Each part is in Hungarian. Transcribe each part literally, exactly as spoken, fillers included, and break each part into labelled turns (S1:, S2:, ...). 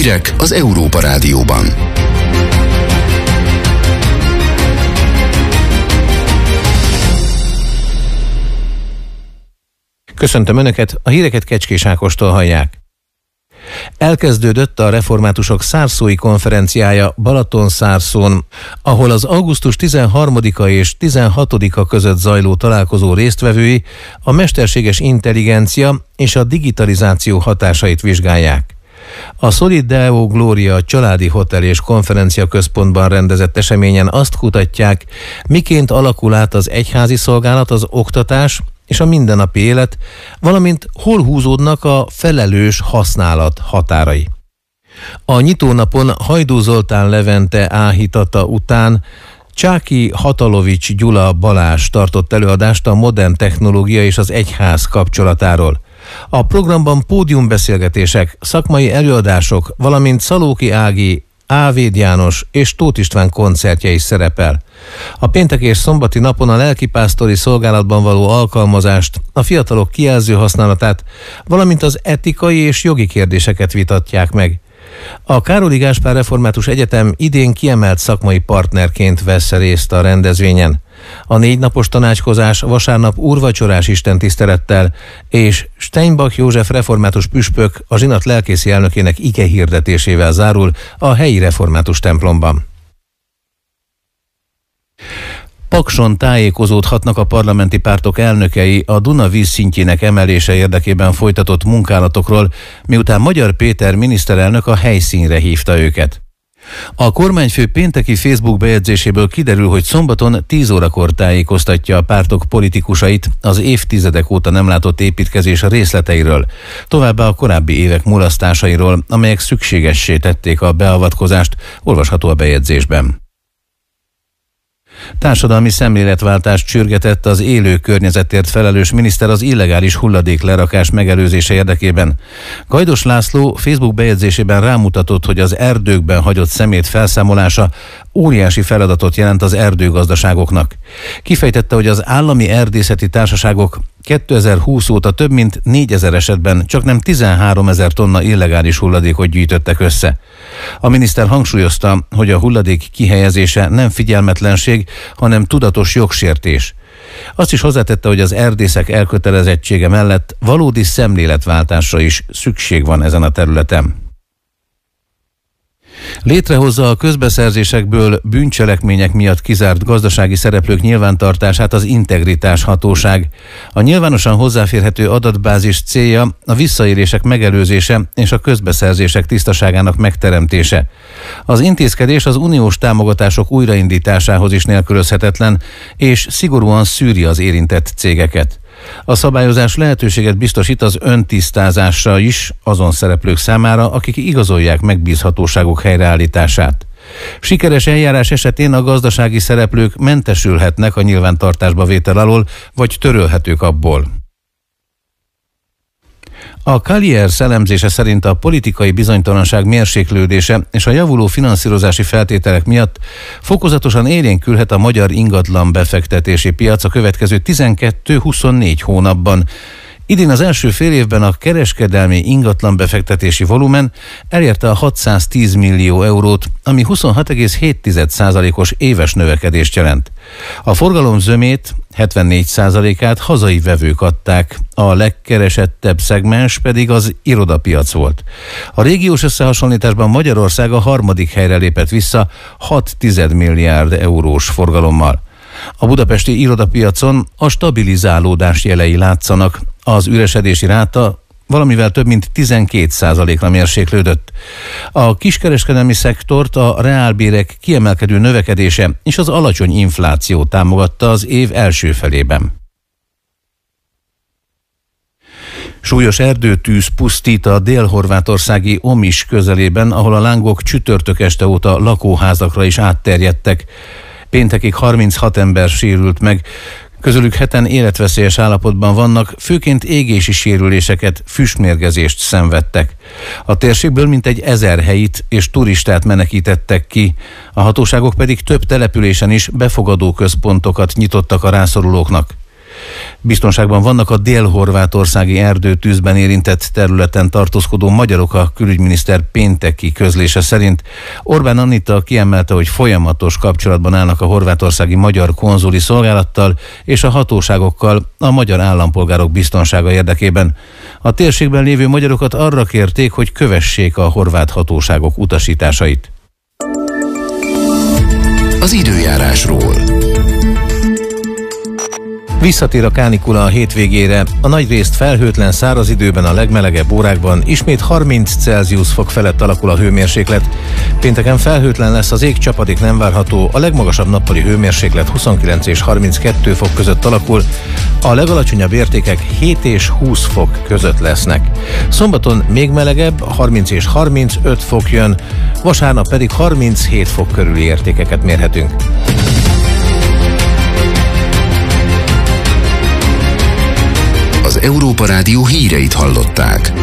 S1: Hírek az Európa Rádióban.
S2: Köszöntöm Önöket, a híreket Kecskés Ákostól hallják. Elkezdődött a reformátusok szárszói konferenciája Balatonszárszón, ahol az augusztus tizenharmadika és tizenhatodika között zajló találkozó résztvevői a mesterséges intelligencia és a digitalizáció hatásait vizsgálják. A Solid Deo Gloria családi hotel és konferencia központban rendezett eseményen azt kutatják, miként alakul át az egyházi szolgálat, az oktatás és a mindennapi élet, valamint hol húzódnak a felelős használat határai. A nyitónapon Hajdú Zoltán Levente áhítata után Csáki Hatalovics Gyula Balázs tartott előadást a modern technológia és az egyház kapcsolatáról. A programban pódiumbeszélgetések, szakmai előadások, valamint Szalóki Ági, Ávéd János és Tóth István koncertje is szerepel. A péntek és szombati napon a lelkipásztori szolgálatban való alkalmazást, a fiatalok kijelző használatát, valamint az etikai és jogi kérdéseket vitatják meg. A Károli Gáspár Református Egyetem idén kiemelt szakmai partnerként vesz részt a rendezvényen. A négy napos tanácskozás vasárnap úrvacsorás istentisztelettel és Steinbach József református püspök, a zsinat lelkészi elnökének ige hirdetésével zárul a helyi református templomban. Pakson tájékozódhatnak a parlamenti pártok elnökei a Duna vízszintjének emelése érdekében folytatott munkálatokról, miután Magyar Péter miniszterelnök a helyszínre hívta őket. A kormányfő pénteki Facebook bejegyzéséből kiderül, hogy szombaton tíz órakor tájékoztatja a pártok politikusait az évtizedek óta nem látott építkezés részleteiről, továbbá a korábbi évek mulasztásairól, amelyek szükségessé tették a beavatkozást, olvasható a bejegyzésben. Társadalmi szemléletváltást sürgetett az élő környezetért felelős miniszter az illegális hulladéklerakás megelőzése érdekében. Gajdos László Facebook bejegyzésében rámutatott, hogy az erdőkben hagyott szemét felszámolása óriási feladatot jelent az erdőgazdaságoknak. Kifejtette, hogy az állami erdészeti társaságok kétezer-húsz óta több mint négyezer esetben csaknem tizenháromezer tonna illegális hulladékot gyűjtöttek össze. A miniszter hangsúlyozta, hogy a hulladék kihelyezése nem figyelmetlenség, hanem tudatos jogsértés. Azt is hozzátette, hogy az erdészek elkötelezettsége mellett valódi szemléletváltásra is szükség van ezen a területen. Létrehozza a közbeszerzésekből bűncselekmények miatt kizárt gazdasági szereplők nyilvántartását az Integritás Hatóság. A nyilvánosan hozzáférhető adatbázis célja a visszaélések megelőzése és a közbeszerzések tisztaságának megteremtése. Az intézkedés az uniós támogatások újraindításához is nélkülözhetetlen, és szigorúan szűri az érintett cégeket. A szabályozás lehetőséget biztosít az öntisztázásra is azon szereplők számára, akik igazolják megbízhatóságuk helyreállítását. Sikeres eljárás esetén a gazdasági szereplők mentesülhetnek a nyilvántartásba vétel alól, vagy törölhetők abból. A Colliers elemzése szerint a politikai bizonytalanság mérséklődése és a javuló finanszírozási feltételek miatt fokozatosan élénkülhet a magyar ingatlan befektetési piac a következő tizenkettő-huszonnégy hónapban. Idén az első fél évben a kereskedelmi ingatlan befektetési volumen elérte a hatszáztíz millió eurót, ami huszonhat egész hét százalékos éves növekedést jelent. A forgalom zömét, hetvennégy százalékát hazai vevők adták, a legkeresettebb szegmens pedig az irodapiac volt. A régiós összehasonlításban Magyarország a harmadik helyre lépett vissza hat milliárd eurós forgalommal. A budapesti irodapiacon a stabilizálódás jelei látszanak, az üresedési ráta valamivel több mint tizenkét százalékra mérséklődött. A kiskereskedelmi szektort a reálbérek kiemelkedő növekedése és az alacsony infláció támogatta az év első felében. Súlyos erdőtűz pusztít a dél-horvátországi Omis közelében, ahol a lángok csütörtök este óta lakóházakra is átterjedtek. Péntekig harminchat ember sérült meg, közülük heten életveszélyes állapotban vannak, főként égési sérüléseket, füstmérgezést szenvedtek. A térségből mintegy ezer helyit és turistát menekítettek ki, a hatóságok pedig több településen is befogadó központokat nyitottak a rászorulóknak. Biztonságban vannak a dél-horvátországi erdőtűzben érintett területen tartózkodó magyarok, a külügyminiszter pénteki közlése szerint. Orbán Anita kiemelte, hogy folyamatos kapcsolatban állnak a horvátországi magyar konzuli szolgálattal és a hatóságokkal a magyar állampolgárok biztonsága érdekében. A térségben lévő magyarokat arra kérték, hogy kövessék a horvát hatóságok utasításait.
S1: Az időjárásról.
S2: Visszatér a kánikula a hétvégére, a nagyrészt felhőtlen száraz időben a legmelegebb órákban ismét harminc Celsius fok felett alakul a hőmérséklet. Pénteken felhőtlen lesz az ég, csapadék nem várható, a legmagasabb nappali hőmérséklet huszonkilenc és harminckettő fok között alakul, a legalacsonyabb értékek hét és húsz fok között lesznek. Szombaton még melegebb, harminc és harmincöt fok jön, vasárnap pedig harminchét fok körüli értékeket mérhetünk.
S1: Az Európa Rádió híreit hallották.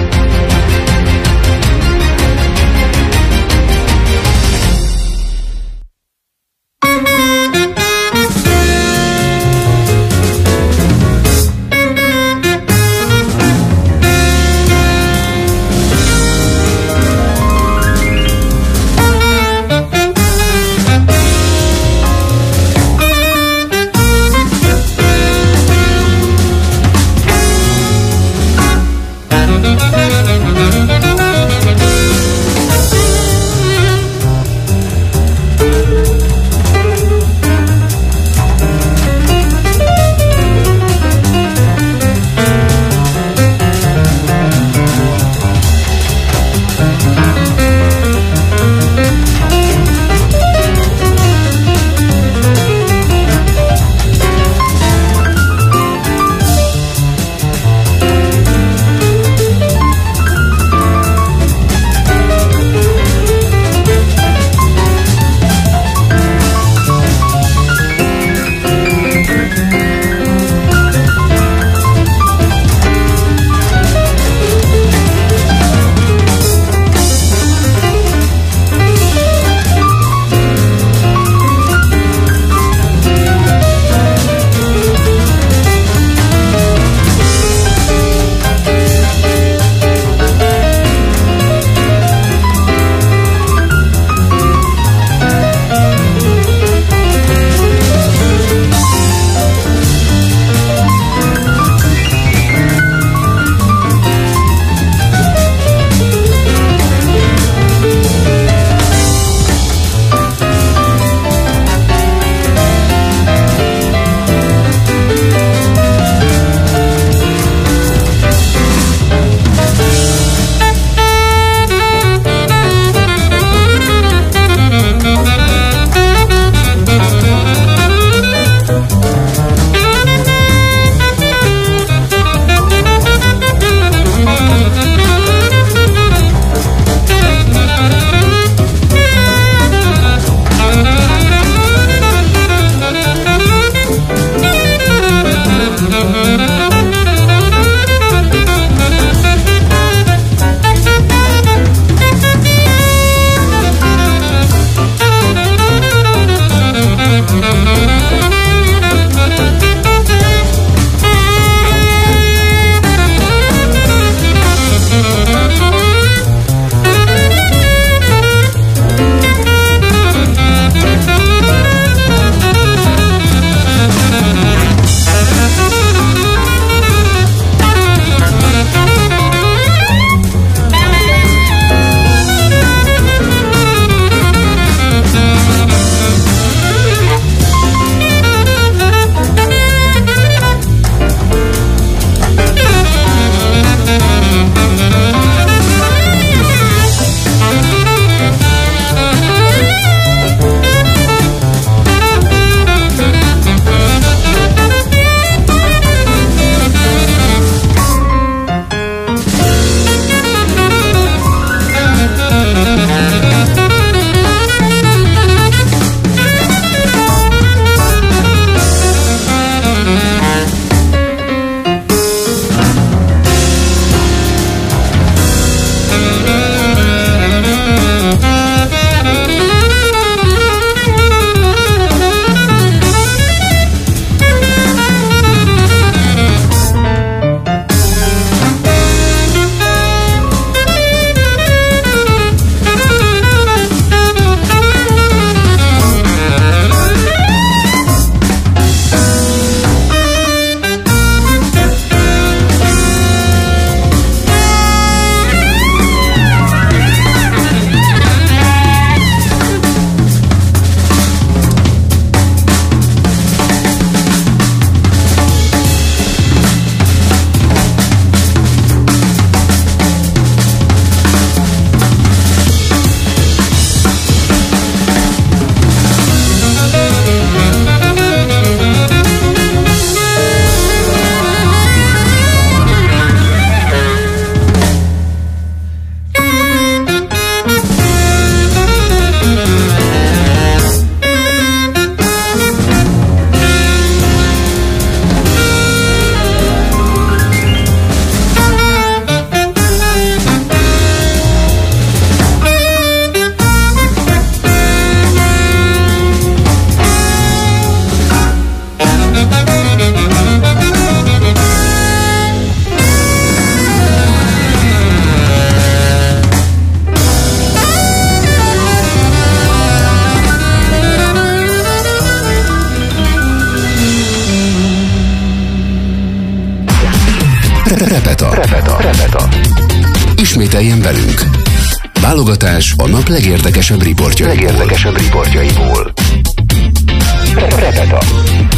S1: Ismételjen velünk! Válogatás a nap legérdekesebb riportjaiból. Legérdekesebb riportjaiból. Repeta.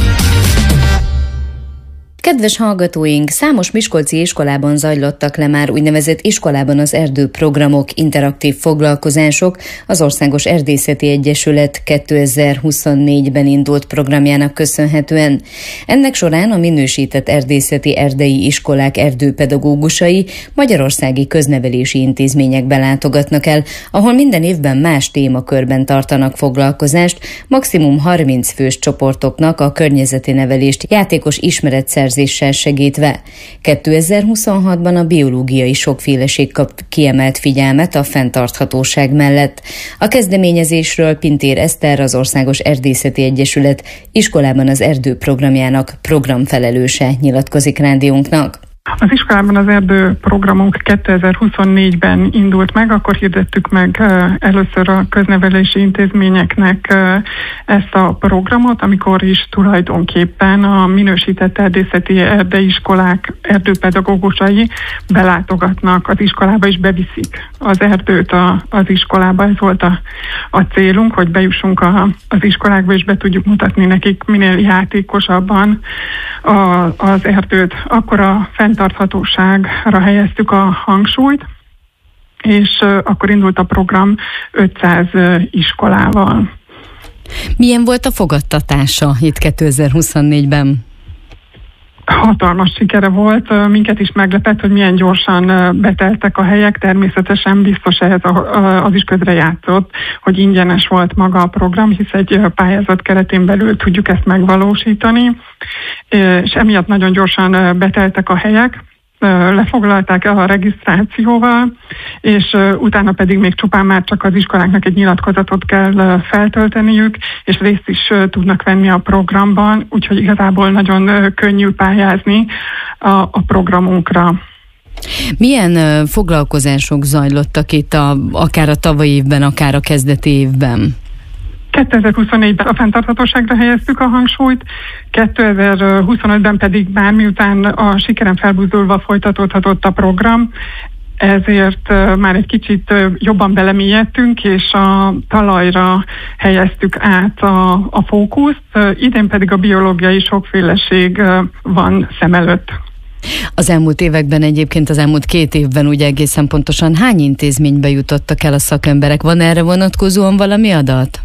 S3: Kedves hallgatóink, számos miskolci iskolában zajlottak le már úgynevezett iskolában az erdő programok, interaktív foglalkozások az Országos Erdészeti Egyesület kétezer-huszonnégyben indult programjának köszönhetően. Ennek során a minősített erdészeti erdei iskolák erdőpedagógusai magyarországi köznevelési intézményekbe látogatnak el, ahol minden évben más témakörben tartanak foglalkozást, maximum harminc fős csoportoknak a környezeti nevelést játékos ismeretszerzéssel segítve. kétezer-huszonhatban a biológiai sokféleség kap kiemelt figyelmet a fenntarthatóság mellett. A kezdeményezésről Pintér Eszter, az Országos Erdészeti Egyesület iskolában az erdő programjának programfelelőse nyilatkozik rádiónknak.
S4: Az iskolában az erdő programunk kétezer-huszonnégyben indult meg, akkor hirdettük meg először a köznevelési intézményeknek ezt a programot, amikor is tulajdonképpen a minősített erdészeti erdeiiskolák erdőpedagógusai belátogatnak az iskolába és beviszik az erdőt a, az iskolába. Ez volt a, a célunk, hogy bejussunk a, az iskolákba és be tudjuk mutatni nekik minél játékosabban a, az erdőt. Akkor a fenntarthatóságra helyeztük a hangsúlyt, és akkor indult a program ötszáz iskolával.
S3: Milyen volt a fogadtatása itt kétezer-huszonnégyben?
S4: Hatalmas sikere volt, minket is meglepett, hogy milyen gyorsan beteltek a helyek, természetesen biztos ehhez az is közre játszott, hogy ingyenes volt maga a program, hisz egy pályázat keretén belül tudjuk ezt megvalósítani, és emiatt nagyon gyorsan beteltek a helyek, lefoglalták el a regisztrációval, és utána pedig még csupán már csak az iskoláknak egy nyilatkozatot kell feltölteniük, és részt is tudnak venni a programban, úgyhogy igazából nagyon könnyű pályázni a, a programunkra.
S3: Milyen foglalkozások zajlottak itt a, akár a tavalyi évben, akár a kezdeti évben?
S4: kétezer-huszonnégyben a fenntarthatóságra helyeztük a hangsúlyt, kétezer-huszonötben pedig már miután a sikeren felbuzdulva folytatódhatott a program, ezért már egy kicsit jobban belemélyedtünk, és a talajra helyeztük át a, a fókuszt, idén pedig a biológiai sokféleség van szem előtt.
S3: Az elmúlt években egyébként, az elmúlt két évben ugye egészen pontosan hány intézménybe jutottak el a szakemberek? Van erre vonatkozóan valami adat?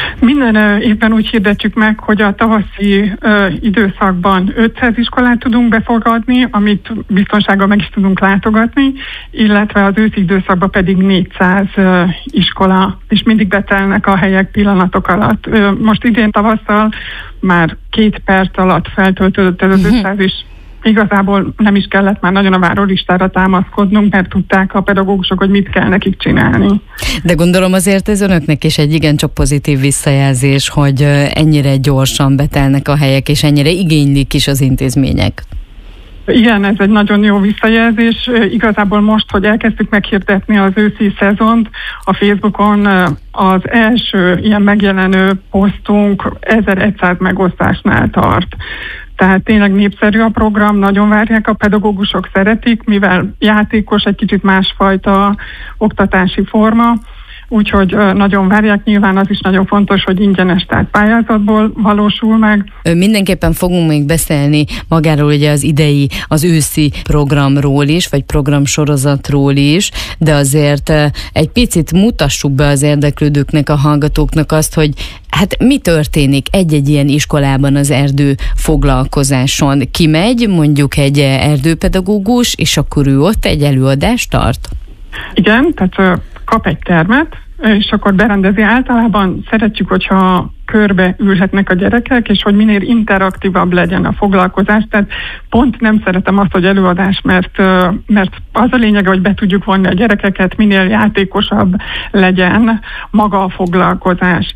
S4: Minden évben úgy hirdetjük meg, hogy a tavaszi uh, időszakban ötszáz iskolát tudunk befogadni, amit biztonsággal meg is tudunk látogatni, illetve az őszi időszakban pedig négyszáz uh, iskola, és mindig betelnek a helyek pillanatok alatt. Uh, most idén tavasszal már két perc alatt feltöltődött ez az ötszáz is. Igazából nem is kellett már nagyon a várólistára támaszkodnunk, mert tudták a pedagógusok, hogy mit kell nekik csinálni.
S3: De gondolom azért ez önöknek is egy igencsak pozitív visszajelzés, hogy ennyire gyorsan betelnek a helyek, és ennyire igénylik is az intézmények.
S4: Igen, ez egy nagyon jó visszajelzés. Igazából most, hogy elkezdtük meghirdetni az őszi szezont, a Facebookon az első ilyen megjelenő posztunk ezerszáz megosztásnál tart. Tehát tényleg népszerű a program, nagyon várják, a pedagógusok szeretik, mivel játékos, egy kicsit másfajta oktatási forma, úgyhogy nagyon várják, nyilván az is nagyon fontos, hogy ingyenes, tehát pályázatból valósul meg.
S3: Mindenképpen fogunk még beszélni magáról ugye az idei, az őszi programról is, vagy programsorozatról is, de azért egy picit mutassuk be az érdeklődőknek, a hallgatóknak azt, hogy hát mi történik egy-egy ilyen iskolában az erdő foglalkozáson? Kimegy mondjuk egy erdőpedagógus, és akkor ő ott egy előadást tart?
S4: Igen, tehát kap egy termet, és akkor berendezi. Általában szeretjük, hogyha körbe ülhetnek a gyerekek, és hogy minél interaktívabb legyen a foglalkozás. Tehát pont nem szeretem azt, hogy előadás, mert, mert az a lényeg, hogy be tudjuk vonni a gyerekeket, minél játékosabb legyen maga a foglalkozás.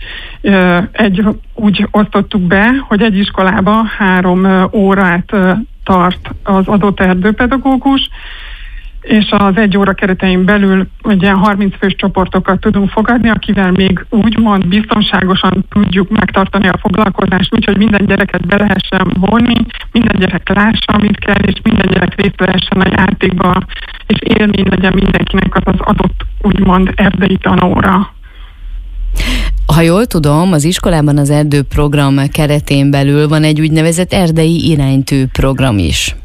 S4: Egy, úgy osztottuk be, hogy egy iskolába három órát tart az adott erdőpedagógus, és az egy óra keretein belül ugye harminc fős csoportokat tudunk fogadni, akivel még úgymond biztonságosan tudjuk megtartani a foglalkozást, úgyhogy minden gyereket be lehessen vonni, minden gyerek lássa, amit kell, és minden gyerek részt vehessen a játékba, és élmény legyen mindenkinek az az adott úgymond erdei tanóra.
S3: Ha jól tudom, az iskolában az erdőprogram keretén belül van egy úgynevezett erdei iránytű program is.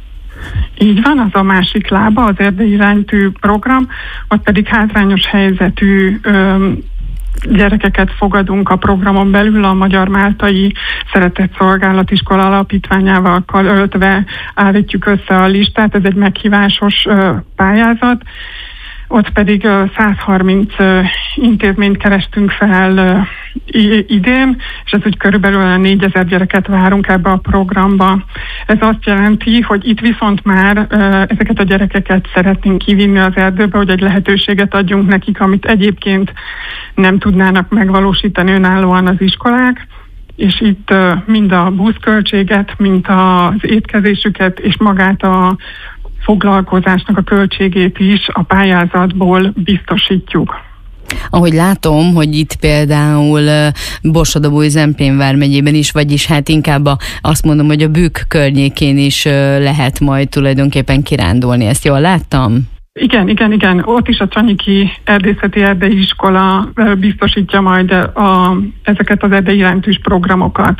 S4: Így van, az a másik lába, az erdei iránytű program, ott pedig hátrányos helyzetű ö, gyerekeket fogadunk a programon belül, a Magyar Máltai Szeretett Szolgálatiskola alapítványával öltve állítjuk össze a listát, ez egy meghívásos ö, pályázat. Ott pedig száz harminc intézményt kerestünk fel idén, és ez úgy körülbelül négyezer gyereket várunk ebbe a programba. Ez azt jelenti, hogy itt viszont már ezeket a gyerekeket szeretnénk kivinni az erdőbe, hogy egy lehetőséget adjunk nekik, amit egyébként nem tudnának megvalósítani önállóan az iskolák, és itt mind a buszköltséget, mind az étkezésüket, és magát a foglalkozásnak a költségét is a pályázatból biztosítjuk.
S3: Ahogy látom, hogy itt például Borsod-Abaúj-Zemplén vármegyében is, vagyis hát inkább a, azt mondom, hogy a Bükk környékén is lehet majd tulajdonképpen kirándulni. Ezt jól láttam?
S4: Igen, igen, igen. Ott is a Csanyiki Erdészeti Erdei Iskola biztosítja majd a, ezeket az erdei iránytűs programokat.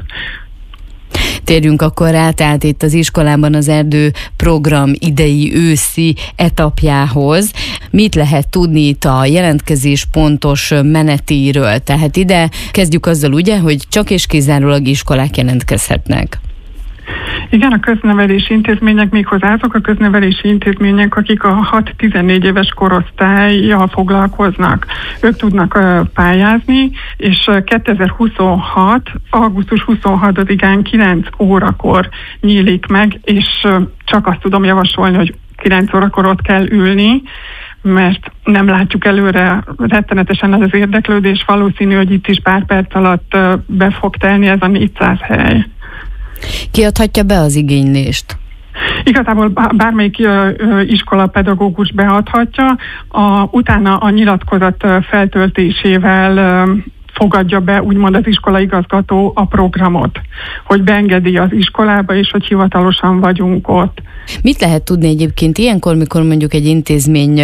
S3: Térjünk akkor rá, tehát itt az iskolában az erdő program idei őszi etapjához. Mit lehet tudni itt a jelentkezés pontos menetéről? Tehát ide kezdjük azzal ugye, hogy csak és kizárólag iskolák jelentkezhetnek.
S4: Igen, a köznevelési intézmények, méghozzá azok a köznevelési intézmények, akik a hat-tizennégy éves korosztállyal foglalkoznak. Ők tudnak uh, pályázni, és kétezer-huszonhat. augusztus huszonhatodikán kilenc órakor nyílik meg, és uh, csak azt tudom javasolni, hogy kilenc órakor ott kell ülni, mert nem látjuk előre rettenetesen az érdeklődés, valószínű, hogy itt is pár perc alatt uh, be fog telni ez a négyszáz hely.
S3: Ki adhatja be az igénylést?
S4: Igazából bármelyik iskolapedagógus beadhatja, a, utána a nyilatkozat feltöltésével fogadja be úgymond az iskolaigazgató a programot, hogy beengedi az iskolába, és hogy hivatalosan vagyunk ott.
S3: Mit lehet tudni egyébként ilyenkor, mikor mondjuk egy intézmény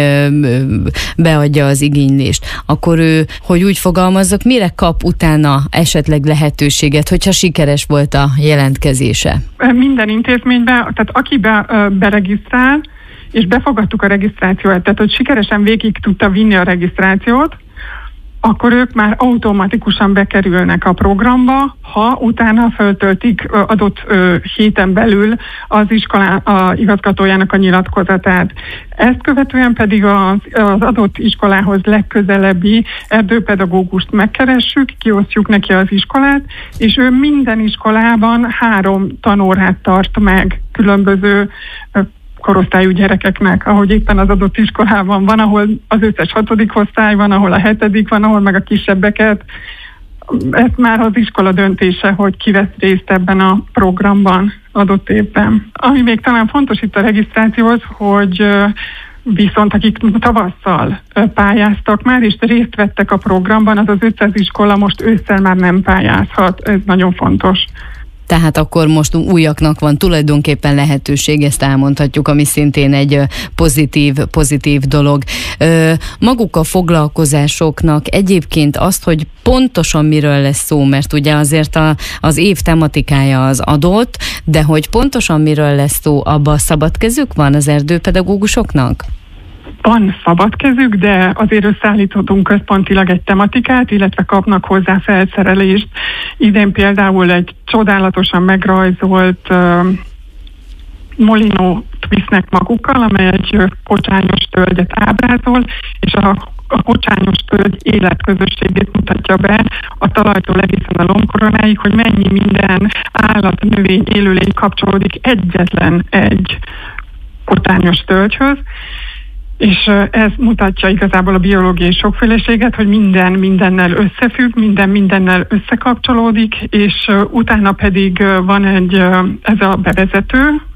S3: beadja az igénylést, akkor ő, hogy úgy fogalmazzak, mire kap utána esetleg lehetőséget, hogyha sikeres volt a jelentkezése? Minden
S4: intézményben, tehát aki be, beregisztrál, és befogadtuk a regisztrációt, tehát hogy sikeresen végig tudta vinni a regisztrációt, akkor ők már automatikusan bekerülnek a programba, ha utána föltöltik adott ö, héten belül az iskolá a igazgatójának a nyilatkozatát. Ezt követően pedig az, az adott iskolához legközelebbi erdőpedagógust megkeressük, kiosztjuk neki az iskolát, és ő minden iskolában három tanórát tart meg különböző ö, korosztályú gyerekeknek, ahogy éppen az adott iskolában van, ahol az összes hatodik osztály van, ahol a hetedik van, ahol meg a kisebbeket. Ez már az iskola döntése, hogy ki vesz részt ebben a programban adott évben. Ami még talán fontos itt a regisztrációhoz, hogy viszont akik tavasszal pályáztak már, és részt vettek a programban, az az ötszáz iskola most ősszel már nem pályázhat. Ez nagyon fontos.
S3: Tehát akkor most újaknak van tulajdonképpen lehetőség, ezt elmondhatjuk, ami szintén egy pozitív, pozitív dolog. Maguk a foglalkozásoknak egyébként azt, hogy pontosan miről lesz szó, mert ugye azért a, az év tematikája az adott, de hogy pontosan miről lesz szó, abban szabad kezük van az erdőpedagógusoknak?
S4: Van szabad kezük, de azért összeállíthatunk központilag egy tematikát, illetve kapnak hozzá felszerelést. Idén például egy csodálatosan megrajzolt uh, molinót visznek magukkal, amely egy kocsányos tölgyet ábrázol, és a a kocsányos tölgy életközösségét mutatja be a talajtól egészen a lombkoronáig, hogy mennyi minden állat, növény, élőlény kapcsolódik egyetlen egy kocsányos tölgyhöz. És ez mutatja igazából a biológiai sokféleséget, hogy minden mindennel összefügg, minden mindennel összekapcsolódik, és utána pedig van egy, ez a bevezető,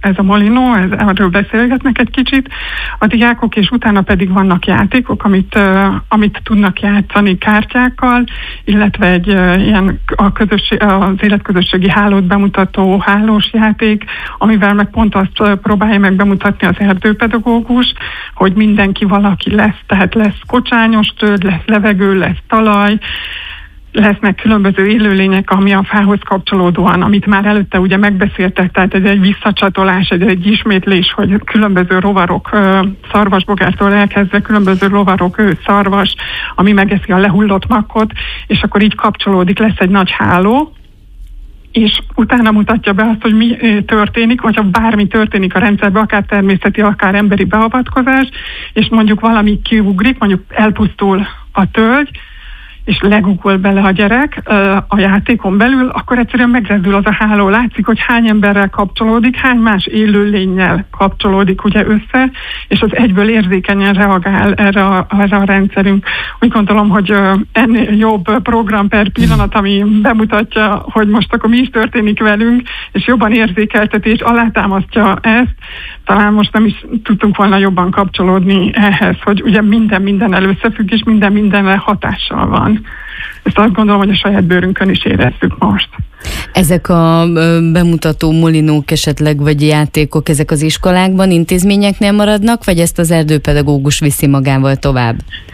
S4: ez a Molinó, ez, erről beszélgetnek egy kicsit a diákok, és utána pedig vannak játékok, amit, amit tudnak játszani kártyákkal, illetve egy ilyen a közösség, az életközösségi hálót bemutató hálós játék, amivel meg pont azt próbálja meg bemutatni az erdőpedagógus, hogy mindenki valaki lesz, tehát lesz kocsányos tölgy, lesz levegő, lesz talaj, lesznek különböző élőlények, ami a fához kapcsolódóan, amit már előtte ugye megbeszéltek, tehát ez egy visszacsatolás, ez egy ismétlés, hogy különböző rovarok, szarvasbogártól elkezdve különböző rovarok, szarvas, ami megeszi a lehullott makkot, és akkor így kapcsolódik, lesz egy nagy háló, és utána mutatja be azt, hogy mi történik, hogyha bármi történik a rendszerben, akár természeti, akár emberi beavatkozás, és mondjuk valami kiugrik, mondjuk elpusztul a tölgy, és legugol bele a gyerek a játékon belül, akkor egyszerűen megrezdül az a háló. Látszik, hogy hány emberrel kapcsolódik, hány más élőlénnyel kapcsolódik ugye össze, és az egyből érzékenyen reagál erre a, erre a rendszerünk. Úgy gondolom, hogy ennél jobb program per pillanat, ami bemutatja, hogy most akkor mi is történik velünk, és jobban érzékelteti, és alátámasztja ezt, talán most nem is tudtunk volna jobban kapcsolódni ehhez, hogy ugye minden mindennel összefügg, és minden mindenre hatással van. Ezt azt gondolom, hogy a saját bőrünkön is érezzük most.
S3: Ezek a bemutató molinók esetleg, vagy játékok, ezek az iskolákban, intézményeknél maradnak, vagy ezt az erdőpedagógus viszi magával tovább?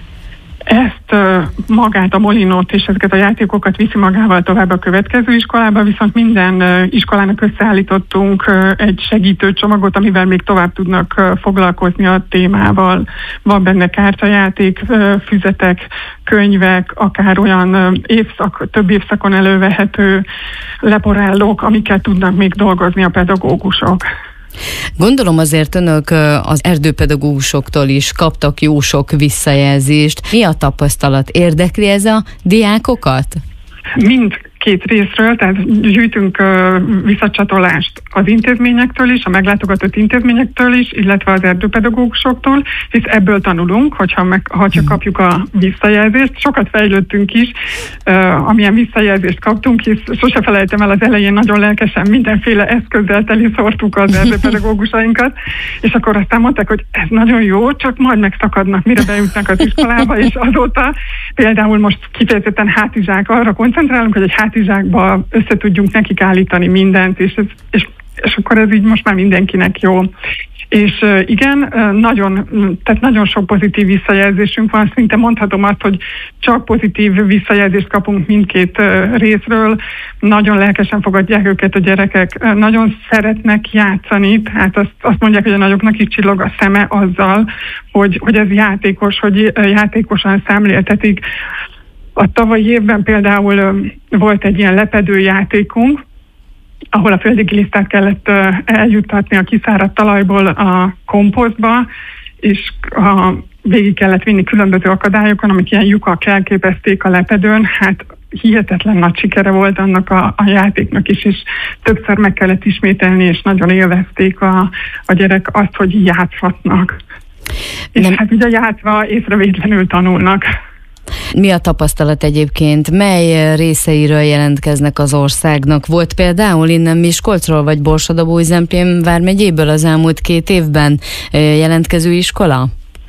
S4: Ezt magát, a molinót és ezeket a játékokat viszi magával tovább a következő iskolába, viszont minden iskolának összeállítottunk egy segítőcsomagot, amivel még tovább tudnak foglalkozni a témával. Van benne kártyajáték, füzetek, könyvek, akár olyan évszak, több évszakon elővehető leporellók, amikkel tudnak még dolgozni a pedagógusok.
S3: Gondolom azért önök az erdőpedagógusoktól is kaptak jó sok visszajelzést. Mi a tapasztalat? Érdekli ez a diákokat?
S4: Mind két részről, tehát gyűjtünk uh, visszacsatolást az intézményektől is, a meglátogatott intézményektől is, illetve az erdőpedagógusoktól, hisz ebből tanulunk, hogyha, meg, hogyha kapjuk a visszajelzést. Sokat fejlődtünk is, uh, amilyen visszajelzést kaptunk, hisz sose felejtem el, az elején nagyon lelkesen mindenféle eszközzel teli szórtuk az erdőpedagógusainkat, és akkor aztán mondták, hogy ez nagyon jó, csak majd megszakadnak, mire bejutnak az iskolába, és azóta például most kifejezetten hátizsák, arra koncentrálunk, hogy egy hátizsákba össze tudjunk nekik állítani mindent, és, ez, és, és akkor ez így most már mindenkinek jó. És igen, nagyon, tehát nagyon sok pozitív visszajelzésünk van, szinte mondhatom azt, hogy csak pozitív visszajelzést kapunk mindkét részről, nagyon lelkesen fogadják őket a gyerekek, nagyon szeretnek játszani, tehát azt, azt mondják, hogy a nagyoknak is csillog a szeme azzal, hogy, hogy ez játékos, hogy játékosan szemléltetik. A tavalyi évben például volt egy ilyen lepedő játékunk, ahol a földi gilisztát kellett eljuttatni a kiszáradt talajból a komposztba, és a, végig kellett vinni különböző akadályokon, amik ilyen lyukak elképezték a lepedőn. Hát hihetetlen nagy sikere volt annak a, a játéknak is, és többször meg kellett ismételni, és nagyon élvezték a, a gyerek azt, hogy játszhatnak. Nem. És hát ugye játszva észrevétlenül tanulnak.
S3: Mi a tapasztalat egyébként? Mely részeiről jelentkeznek az országnak? Volt például innen Miskolcról vagy Borsod-Abaúj-Zemplén vármegyéből az elmúlt két évben jelentkező iskola?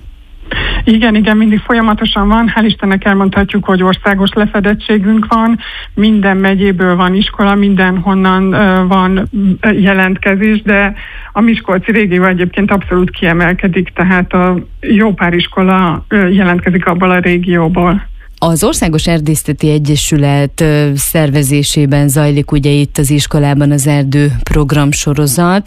S4: Igen, igen, mindig folyamatosan van. Hál' Istennek elmondhatjuk, hogy országos lefedettségünk van. Minden megyéből van iskola, mindenhonnan uh, van jelentkezés, de a miskolci régió egyébként abszolút kiemelkedik, tehát a jó pár iskola uh, jelentkezik abból a régióból.
S3: Az Országos Erdészeti Egyesület szervezésében zajlik ugye itt az iskolában az erdő programsorozat.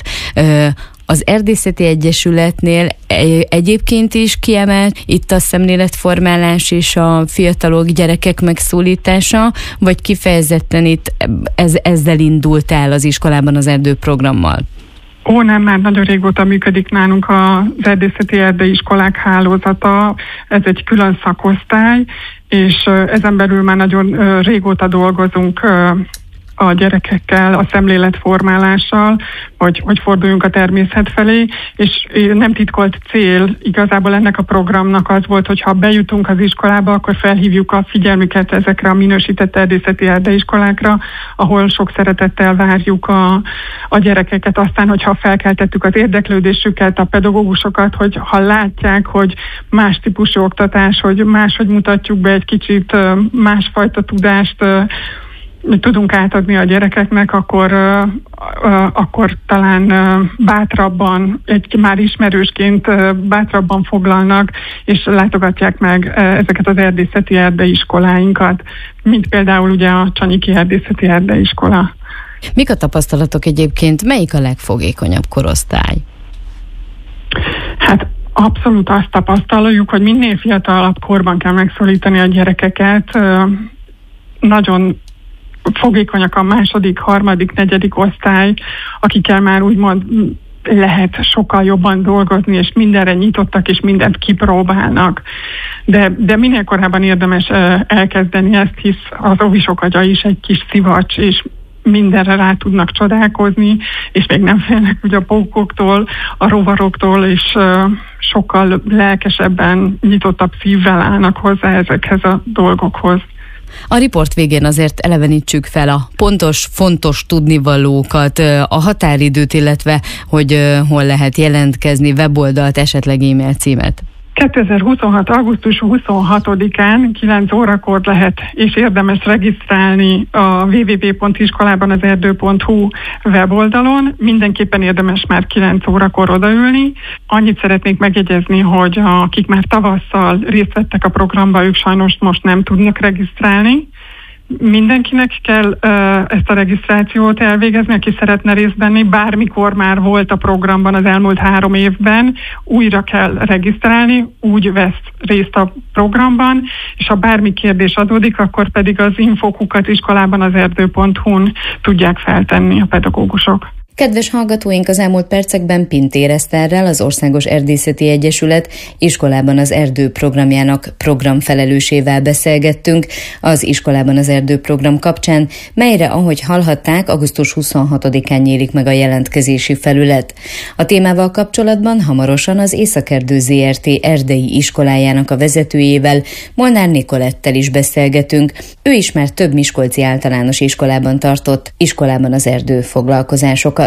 S3: Az Erdészeti Egyesületnél egyébként is kiemelt itt a szemléletformálás és a fiatalok, gyerekek megszólítása, vagy kifejezetten itt ez, ezzel indult el az iskolában az erdőprogrammal?
S4: Ó, nem, már nagyon régóta működik nálunk az Erdészeti Erdőiskolák hálózata, ez egy külön szakosztály, és ezen belül már nagyon régóta dolgozunk a gyerekekkel a szemléletformálással, hogy, hogy forduljunk a természet felé, és nem titkolt cél igazából ennek a programnak az volt, hogy ha bejutunk az iskolába, akkor felhívjuk a figyelmüket ezekre a minősített erdészeti erdeiskolákra, ahol sok szeretettel várjuk a, a gyerekeket. Aztán, hogyha felkeltettük az érdeklődésüket, a pedagógusokat, hogy ha látják, hogy más típusú oktatás, hogy máshogy mutatjuk be egy kicsit másfajta tudást, tudunk átadni a gyerekeknek, akkor, akkor talán bátrabban, egy már ismerősként bátrabban foglalnak, és látogatják meg ezeket az erdészeti erdeiskoláinkat, mint például ugye a Csanyiki Erdészeti Erdeiskola.
S3: Mik a tapasztalatok egyébként? Melyik a legfogékonyabb korosztály?
S4: Hát abszolút azt tapasztaljuk, hogy minél fiatalabb korban kell megszólítani a gyerekeket. Nagyon fogékonyak a második, harmadik, negyedik osztály, akikkel már úgymond lehet sokkal jobban dolgozni, és mindenre nyitottak, és mindent kipróbálnak. De, de minél korábban érdemes elkezdeni ezt, hisz az óvisok agya is egy kis szivacs, és mindenre rá tudnak csodálkozni, és még nem félnek ugye a pókoktól, a rovaroktól, és sokkal lelkesebben, nyitottabb szívvel állnak hozzá ezekhez a dolgokhoz.
S3: A riport végén azért elevenítsük fel a pontos, fontos tudnivalókat, a határidőt, illetve hogy hol lehet jelentkezni, weboldalt, esetleg e-mail címet.
S4: kétezer-huszonhat. augusztus huszonhatodikán kilenc órakor lehet és érdemes regisztrálni a double-u double-u double-u pont iskolabanazerdő pont hu weboldalon. Mindenképpen érdemes már kilenc órakor odaülni. Annyit szeretnék megjegyezni, hogy akik már tavasszal részt vettek a programba, ők sajnos most nem tudnak regisztrálni. Mindenkinek kell uh, ezt a regisztrációt elvégezni, aki szeretne részt venni, bármikor már volt a programban az elmúlt három évben, újra kell regisztrálni, úgy vesz részt a programban, és ha bármi kérdés adódik, akkor pedig az infokukat iskolabanazerdő pont hu-n tudják feltenni a pedagógusok.
S3: Kedves hallgatóink, az elmúlt percekben Pintér Eszterrel, az Országos Erdészeti Egyesület Iskolában az Erdő programjának programfelelősével beszélgettünk az Iskolában az Erdő program kapcsán, melyre, ahogy hallhatták, augusztus huszonhatodikán nyílik meg a jelentkezési felület. A témával kapcsolatban hamarosan az Északerdő zé er té erdei iskolájának a vezetőjével, Molnár Nicolettel is beszélgetünk. Ő is már több miskolci általános iskolában tartott Iskolában az Erdő foglalkozásokat.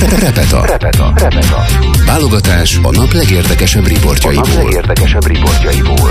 S1: Repeta. Repeta. Repeta. Válogatás a nap legérdekesebb riportjaiból. A nap legérdekesebb riportjaiból.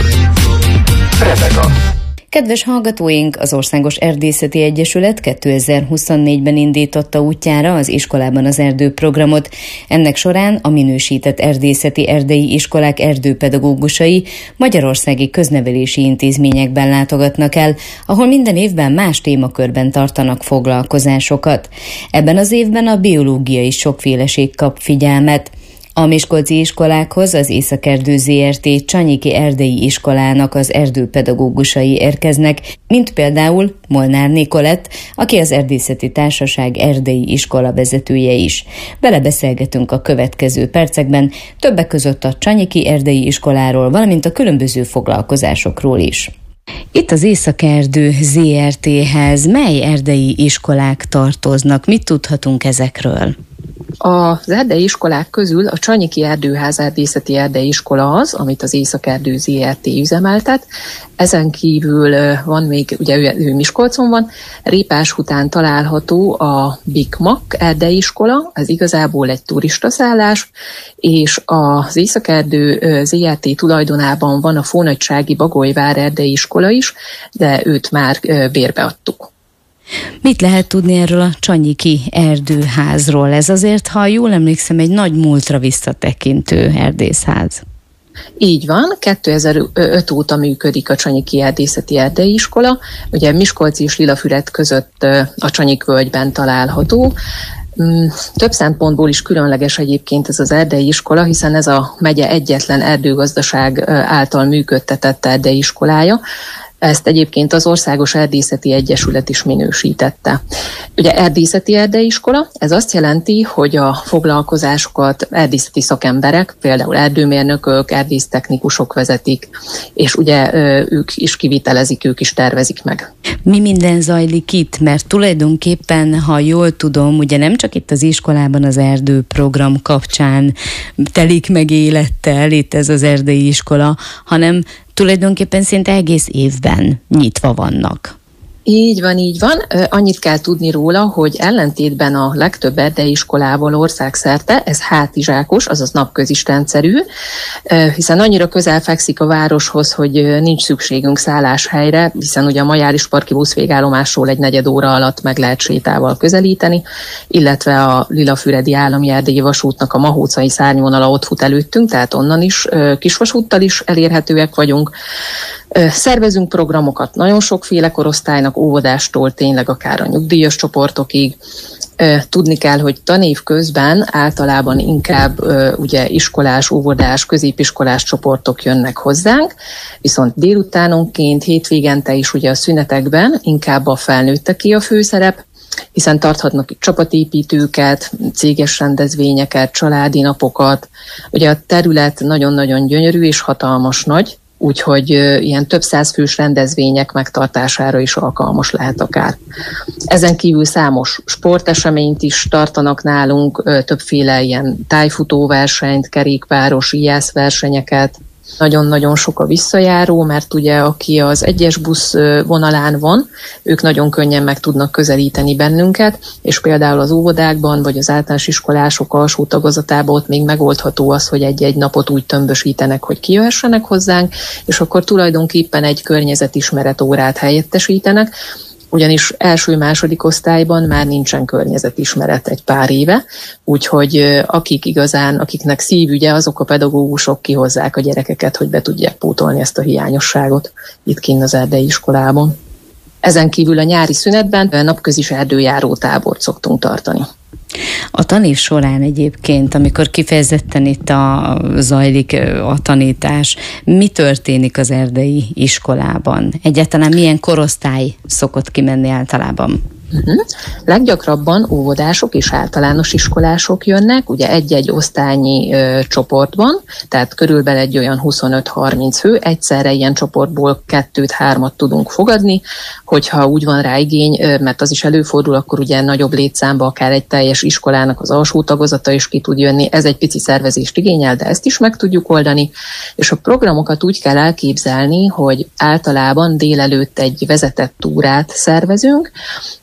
S1: Repeta.
S3: Kedves hallgatóink, az Országos Erdészeti Egyesület kétezer-huszonnégyben indította útjára az Iskolában az erdő programot. Ennek során a minősített erdészeti erdei iskolák erdőpedagógusai magyarországi köznevelési intézményekben látogatnak el, ahol minden évben más témakörben tartanak foglalkozásokat. Ebben az évben a biológiai sokféleség kap figyelmet. A miskolci iskolákhoz az Északerdő zé er té Csanyiki Erdei Iskolának az erdőpedagógusai érkeznek, mint például Molnár Nikolett, aki az Erdészeti Társaság erdei iskola vezetője is. Belebeszélgetünk a következő percekben, többek között a Csanyiki Erdei Iskoláról, valamint a különböző foglalkozásokról is. Itt az Északerdő zé er té-hez mely erdei iskolák tartoznak? Mit tudhatunk ezekről?
S5: Az erdei iskolák közül a Csanyiki Erdőház Erdészeti Erdei Iskola az, amit az Északerdő zé er té üzemeltet. Ezen kívül van még, ugye ő Miskolcon van, Répáshután található a Bikmak Erdei Iskola, ez igazából egy turistaszállás, és az Északerdő zé er té tulajdonában van a Fónagysági Bagolyvár Erdei Iskola is, de őt már bérbe adtuk.
S3: Mit lehet tudni erről a Csanyiki Erdőházról? Ez azért, ha jól emlékszem, egy nagy múltra visszatekintő erdészház.
S5: Így van, kétezer-öt óta működik a Csanyiki Erdészeti Erdei Iskola. Ugye Miskolc és Lilafüred között a Csanyik-völgyben található. Több szempontból is különleges egyébként ez az erdei iskola, hiszen ez a megye egyetlen erdőgazdaság által működtetett erdei iskolája. Ezt egyébként az Országos Erdészeti Egyesület is minősítette. Ugye erdészeti erdei iskola, ez azt jelenti, hogy a foglalkozásokat erdészeti szakemberek, például erdőmérnökök, erdésztechnikusok vezetik, és ugye ők is kivitelezik, ők is tervezik meg.
S3: Mi minden zajlik itt? Mert tulajdonképpen, ha jól tudom, ugye nem csak itt az iskolában az erdőprogram kapcsán telik meg élettel itt ez az erdei iskola, hanem tulajdonképpen szinte egész évben nyitva vannak.
S5: Így van, így van. Annyit kell tudni róla, hogy ellentétben a legtöbb erdei iskolával országszerte, ez hátizsákos, azaz napközistendszerű, hiszen annyira közel fekszik a városhoz, hogy nincs szükségünk szálláshelyre, hiszen ugye a Majáris parki buszvégállomásról egy negyed óra alatt meg lehet sétával közelíteni, illetve a Lilafüredi Állami Erdélyi Vasútnak a mahócai szárnyvonala ott fut előttünk, tehát onnan is kisvasúttal is elérhetőek vagyunk. Szervezünk programokat nagyon sokféle korosztálynak, óvodástól tényleg akár a nyugdíjas csoportokig. Tudni kell, hogy tanév közben általában inkább ugye iskolás, óvodás, középiskolás csoportok jönnek hozzánk, viszont délutánonként, hétvégente is ugye a szünetekben inkább a felnőtteké a főszerep, hiszen tarthatnak csapatépítőket, céges rendezvényeket, családi napokat. Ugye a terület nagyon-nagyon gyönyörű és hatalmas nagy, úgyhogy ilyen több száz fős rendezvények megtartására is alkalmas lehet akár. Ezen kívül számos sporteseményt is tartanak nálunk, többféle ilyen tájfutóversenyt, kerékpáros íjászversenyeket. Nagyon-nagyon sok a visszajáró, mert ugye aki az egyes busz vonalán van, ők nagyon könnyen meg tudnak közelíteni bennünket, és például az óvodákban, vagy az általános iskolások alsó tagozatában ott még megoldható az, hogy egy-egy napot úgy tömbösítenek, hogy kijöhessenek hozzánk, és akkor tulajdonképpen egy környezetismeret órát helyettesítenek, ugyanis első-második osztályban már nincsen környezetismeret egy pár éve, úgyhogy akik igazán, akiknek szívügye, azok a pedagógusok kihozzák a gyerekeket, hogy be tudják pótolni ezt a hiányosságot itt kinn az erdei iskolában. Ezen kívül a nyári szünetben napközis erdőjáró tábort szoktunk tartani.
S3: A tanév során egyébként, amikor kifejezetten itt a, zajlik a tanítás, mi történik az erdei iskolában? Egyáltalán milyen korosztály szokott kimenni általában?
S5: Uh-huh. Leggyakrabban óvodások és általános iskolások jönnek, ugye egy-egy osztálynyi ö, csoportban, tehát körülbelül egy olyan huszonöt-harminc fő, egyszerre ilyen csoportból kettőt-hármat tudunk fogadni, hogyha úgy van rá igény, ö, mert az is előfordul, akkor ugye nagyobb létszámba akár egy teljes iskolának az alsó tagozata is ki tud jönni, ez egy pici szervezést igényel, de ezt is meg tudjuk oldani, és a programokat úgy kell elképzelni, hogy általában délelőtt egy vezetett túrát szervezünk,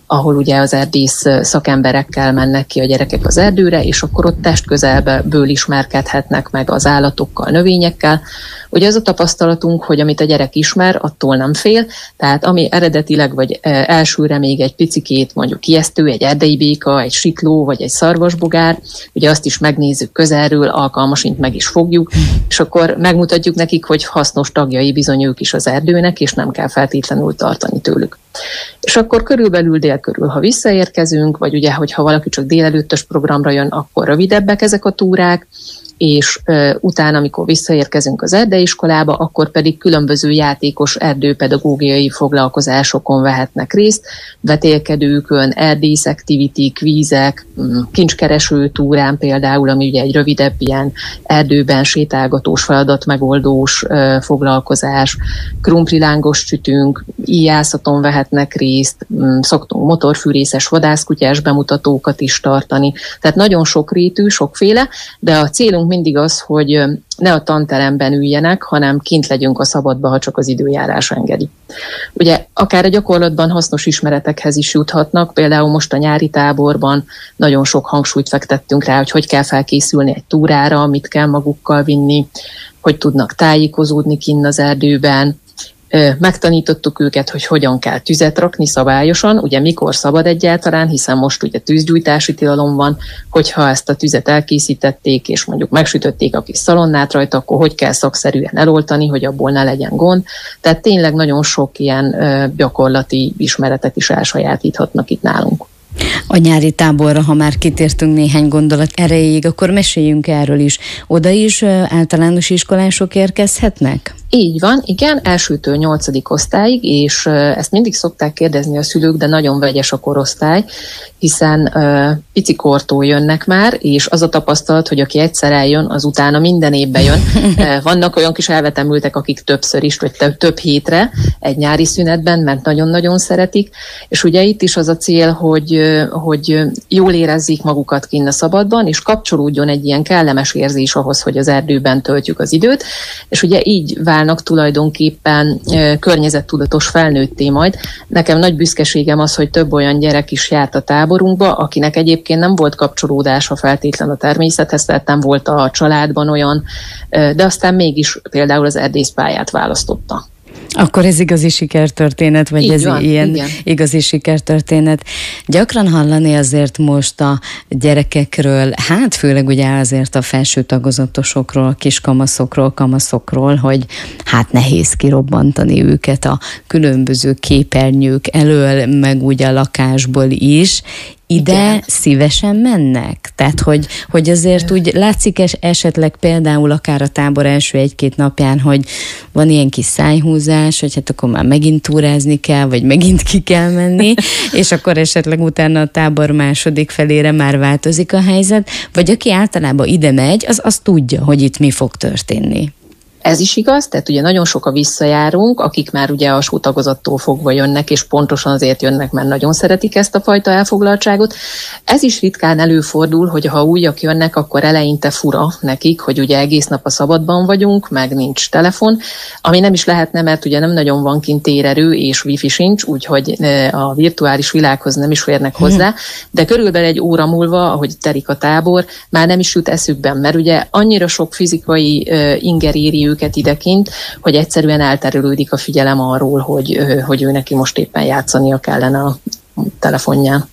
S5: ahol ugye az erdész szakemberekkel mennek ki a gyerekek az erdőre, és akkor ott testközelből ismerkedhetnek meg az állatokkal, növényekkel. Ugye az a tapasztalatunk, hogy amit a gyerek ismer, attól nem fél, tehát ami eredetileg vagy elsőre még egy picikét mondjuk ijesztő, egy erdei béka, egy sikló vagy egy szarvasbogár, ugye azt is megnézzük közelről, alkalmasint meg is fogjuk, és akkor megmutatjuk nekik, hogy hasznos tagjai bizony ők is az erdőnek, és nem kell feltétlenül tartani tőlük. És akkor körülbelül dél körül, ha visszaérkezünk, vagy ugye, hogyha valaki csak délelőttös programra jön, akkor rövidebbek ezek a túrák, és uh, utána, amikor visszaérkezünk az erdeiskolába, akkor pedig különböző játékos erdőpedagógiai foglalkozásokon vehetnek részt, vetélkedőkön, erdész activity, kvízek, kincskereső túrán például, ami ugye egy rövidebb ilyen erdőben sétálgatós, feladatmegoldós uh, foglalkozás, krumplilángos sütünk, íjászaton vehetnek részt, um, szoktunk motorfűrészes, vadászkutyás bemutatókat is tartani, tehát nagyon sokrétű, sokféle, de a célunk mindig az, hogy ne a tanteremben üljenek, hanem kint legyünk a szabadba, ha csak az időjárás engedi. Ugye akár a gyakorlatban hasznos ismeretekhez is juthatnak, például most a nyári táborban nagyon sok hangsúlyt fektettünk rá, hogy hogy kell felkészülni egy túrára, mit kell magukkal vinni, hogy tudnak tájékozódni kinn az erdőben. Megtanítottuk őket, hogy hogyan kell tüzet rakni szabályosan, ugye mikor szabad egyáltalán, hiszen most ugye tűzgyújtási tilalom van, hogyha ezt a tüzet elkészítették, és mondjuk megsütötték a kis szalonnát rajta, akkor hogy kell szakszerűen eloltani, hogy abból ne legyen gond. Tehát tényleg nagyon sok ilyen gyakorlati ismeretet is elsajátíthatnak itt nálunk.
S3: A nyári táborra, ha már kitértünk néhány gondolat erejéig, akkor meséljünk erről is. Oda is általános iskolások érkezhetnek?
S5: Így van, igen, elsőtől nyolcadik osztályig, és ezt mindig szokták kérdezni a szülők, de nagyon vegyes a korosztály, hiszen uh, picikortól jönnek már, és az a tapasztalat, hogy aki egyszer eljön, az utána minden évben jön. Vannak olyan kis elvetemültek, akik többször is, vagy több, több hétre egy nyári szünetben, mert nagyon-nagyon szeretik, és ugye itt is az a cél, hogy, hogy jól érezzék magukat kinn a szabadban, és kapcsolódjon egy ilyen kellemes érzés ahhoz, hogy az erdőben töltjük az időt, és ugye így válnak tulajdonképpen e, környezettudatos felnőtté majd. Nekem nagy büszkeségem az, hogy több olyan gyerek is járt a táborunkba, akinek egyébként nem volt kapcsolódása feltétlen a természethez, tehát nem volt a családban olyan, e, de aztán mégis például az erdészpályát választotta.
S3: Akkor ez igazi sikertörténet, vagy
S5: így
S3: ez
S5: van,
S3: ilyen
S5: igen.
S3: igazi sikertörténet. Gyakran hallani azért most a gyerekekről, hát főleg ugye azért a felső tagozatosokról, a kiskamaszokról, kamaszokról, hogy hát nehéz kirobbantani őket a különböző képernyők elől, meg ugye a lakásból is. Ide igen. Szívesen mennek? Tehát, hogy, hogy azért úgy látszik es, esetleg például akár a tábor első egy-két napján, hogy van ilyen kis szájhúzás, hogy hát akkor már megint túrázni kell, vagy megint ki kell menni, és akkor esetleg utána a tábor második felére már változik a helyzet, vagy aki általában ide megy, az, az tudja, hogy itt mi fog történni.
S5: Ez is igaz, tehát ugye nagyon sok a visszajárunk, akik már ugye a tagozattól fogva jönnek, és pontosan azért jönnek, mert nagyon szeretik ezt a fajta elfoglaltságot. Ez is ritkán előfordul, hogy ha újak jönnek, akkor eleinte fura nekik, hogy ugye egész nap a szabadban vagyunk, meg nincs telefon, ami nem is lehetne, mert ugye nem nagyon van kint térerő, és wifi sincs, úgyhogy a virtuális világhoz nem is férnek hozzá, de körülbelül egy óra múlva, ahogy terik a tábor, már nem is jut eszükben, mert ugye annyira sok fizikai inger éri őket idekint, hogy egyszerűen elterülődik a figyelem arról, hogy, hogy ő neki most éppen játszania kellene a telefonján.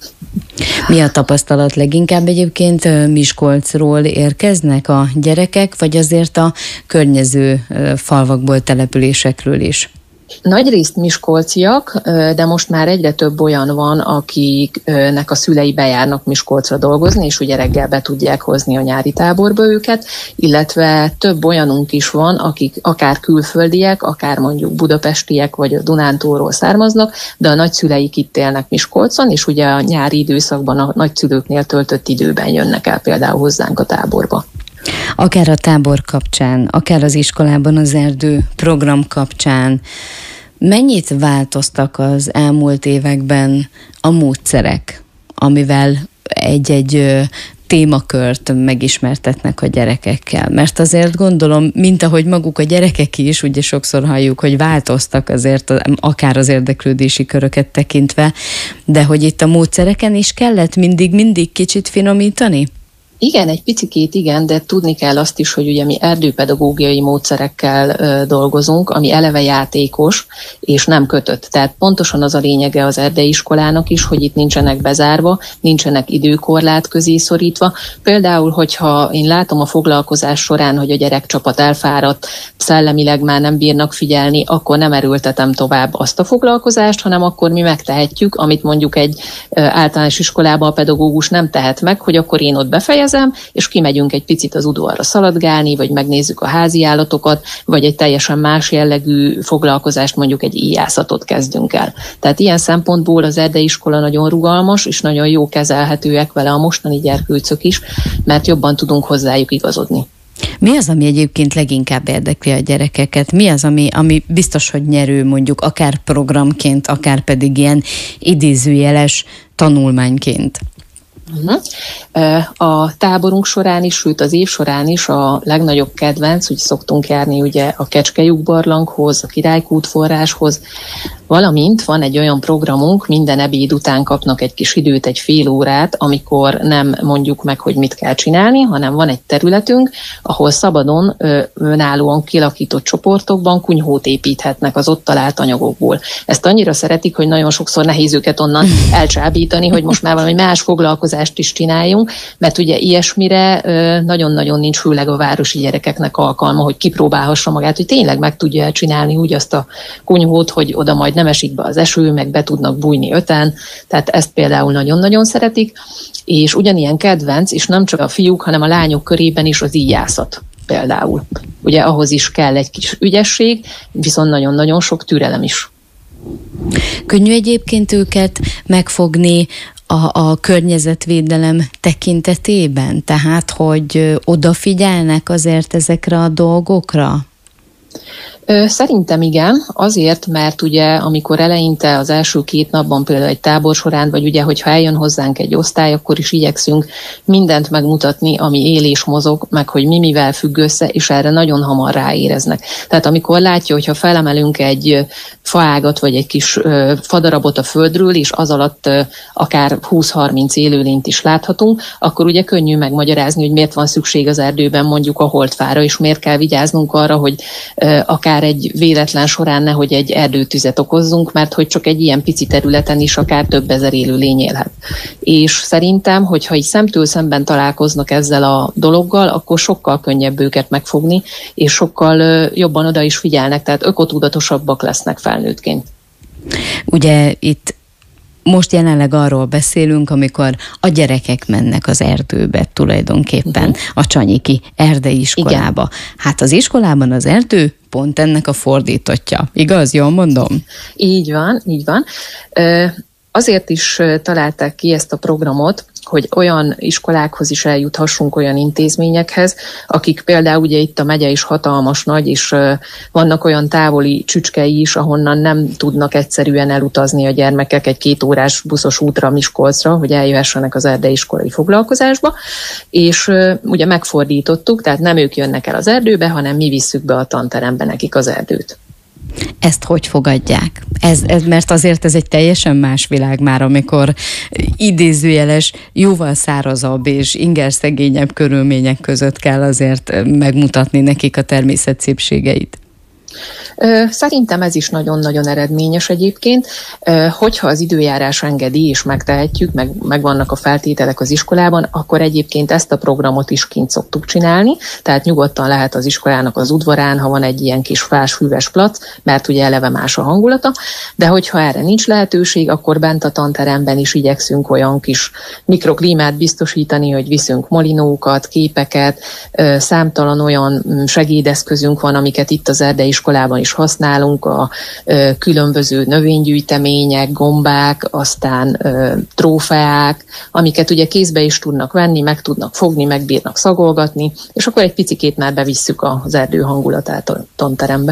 S3: Mi a tapasztalat leginkább egyébként? Miskolcról érkeznek a gyerekek, vagy azért a környező falvakból, településekről is?
S5: Nagyrészt miskolciak, de most már egyre több olyan van, akiknek a szülei bejárnak Miskolcra dolgozni, és ugye reggel be tudják hozni a nyári táborba őket, illetve több olyanunk is van, akik akár külföldiek, akár mondjuk budapestiek, vagy a Dunántúlról származnak, de a nagyszüleik itt élnek Miskolcon, és ugye a nyári időszakban a nagyszülőknél töltött időben jönnek el például hozzánk a táborba.
S3: Akár a tábor kapcsán, akár az iskolában az erdő program kapcsán, mennyit változtak az elmúlt években a módszerek, amivel egy-egy témakört megismertetnek a gyerekekkel. Mert azért gondolom, mint ahogy maguk a gyerekek is, ugye sokszor halljuk, hogy változtak azért akár az érdeklődési köröket tekintve, de hogy itt a módszereken is kellett mindig-mindig kicsit finomítani?
S5: Igen, egy picikét igen, de tudni kell azt is, hogy ugye mi erdőpedagógiai módszerekkel ö, dolgozunk, ami eleve játékos, és nem kötött. Tehát pontosan az a lényege az erdeiskolának is, hogy itt nincsenek bezárva, nincsenek időkorlát közé szorítva. Például, hogyha én látom a foglalkozás során, hogy a gyerekcsapat elfáradt, szellemileg már nem bírnak figyelni, akkor nem erőltetem tovább azt a foglalkozást, hanem akkor mi megtehetjük, amit mondjuk egy ö, általános iskolában a pedagógus nem tehet meg, hogy akkor én ott befejezem, és kimegyünk egy picit az udvarra szaladgálni, vagy megnézzük a házi állatokat, vagy egy teljesen más jellegű foglalkozást, mondjuk egy íjászatot kezdünk el. Tehát ilyen szempontból az erdeiskola nagyon rugalmas, és nagyon jó kezelhetőek vele a mostani gyerkőcök is, mert jobban tudunk hozzájuk igazodni.
S3: Mi az, ami egyébként leginkább érdekli a gyerekeket? Mi az, ami, ami biztos, hogy nyerő mondjuk akár programként, akár pedig ilyen idézőjeles tanulmányként?
S5: A táborunk során is, sőt az év során is a legnagyobb kedvenc, úgy szoktunk járni ugye a Kecskelyuk barlanghoz, a Királykút forráshoz, valamint van egy olyan programunk, minden ebéd után kapnak egy kis időt, egy fél órát, amikor nem mondjuk meg, hogy mit kell csinálni, hanem van egy területünk, ahol szabadon önállóan kilakított csoportokban kunyhót építhetnek az ott talált anyagokból. Ezt annyira szeretik, hogy nagyon sokszor nehéz őket onnan elcsábítani, hogy most már valami más foglalkozást is csináljunk, mert ugye ilyesmire nagyon-nagyon nincs, főleg a városi gyerekeknek alkalma, hogy kipróbálhassa magát, hogy tényleg meg tudja csinálni úgy azt a kunyhót, hogy oda majd nem esik be az eső, meg be tudnak bújni öten, tehát ezt például nagyon-nagyon szeretik, és ugyanilyen kedvenc, és nem csak a fiúk, hanem a lányok körében is az íjászat például. Ugye ahhoz is kell egy kis ügyesség, viszont nagyon-nagyon sok türelem is.
S3: Könnyű egyébként őket megfogni a, a környezetvédelem tekintetében? Tehát, hogy odafigyelnek azért ezekre a dolgokra?
S5: Szerintem igen, azért, mert ugye amikor eleinte az első két napban például egy tábor során, vagy ugye, hogyha eljön hozzánk egy osztály, akkor is igyekszünk mindent megmutatni, ami él és mozog, meg hogy mi mivel függ össze, és erre nagyon hamar ráéreznek. Tehát amikor látja, hogyha felemelünk egy faágat, vagy egy kis fadarabot a földről, és az alatt akár húsz-harminc élőlényt is láthatunk, akkor ugye könnyű megmagyarázni, hogy miért van szükség az erdőben mondjuk a holdfára, és miért kell vigyáznunk arra, hogy akár egy véletlen során nehogy egy erdőtüzet okozzunk, mert hogy csak egy ilyen pici területen is akár több ezer élőlény élhet. És szerintem, hogyha így szemtől szemben találkoznak ezzel a dologgal, akkor sokkal könnyebb őket megfogni, és sokkal jobban oda is figyelnek, tehát ökotudatosabbak lesznek felnőttként.
S3: Ugye itt most jelenleg arról beszélünk, amikor a gyerekek mennek az erdőbe tulajdonképpen, uh-huh. a Csanyiki erdeiskolába. Igen. Hát az iskolában az erdő pont ennek a fordítottja. Igaz? Jól mondom?
S5: Így van, így van. Azért is találták ki ezt a programot, hogy olyan iskolákhoz is eljuthassunk, olyan intézményekhez, akik például ugye itt a megye is hatalmas nagy, és vannak olyan távoli csücskei is, ahonnan nem tudnak egyszerűen elutazni a gyermekek egy két órás buszos útra Miskolcra, hogy eljöhessenek az erdeiskolai foglalkozásba, és ugye megfordítottuk, tehát nem ők jönnek el az erdőbe, hanem mi visszük be a tanterembe nekik az erdőt.
S3: Ezt hogy fogadják? Ez, ez, mert azért ez egy teljesen más világ már, amikor idézőjeles, jóval szárazabb és ingerszegényebb körülmények között kell azért megmutatni nekik a természet szépségeit.
S5: Szerintem ez is nagyon-nagyon eredményes egyébként, hogyha az időjárás engedi és megtehetjük, meg, meg vannak a feltételek az iskolában, akkor egyébként ezt a programot is kint szoktuk csinálni, tehát nyugodtan lehet az iskolának az udvarán, ha van egy ilyen kis fás, füves plac, mert ugye eleve más a hangulata, de hogyha erre nincs lehetőség, akkor bent a tanteremben is igyekszünk olyan kis mikroklímát biztosítani, hogy viszünk molinókat, képeket, számtalan olyan segédeszközünk van, amiket itt az erdeiskolában is használunk, a ö, különböző növénygyűjtemények, gombák, aztán ö, trófeák, amiket ugye kézbe is tudnak venni, meg tudnak fogni, meg bírnak szagolgatni, és akkor egy picikét már bevisszük az erdő hangulatát a tanterembe.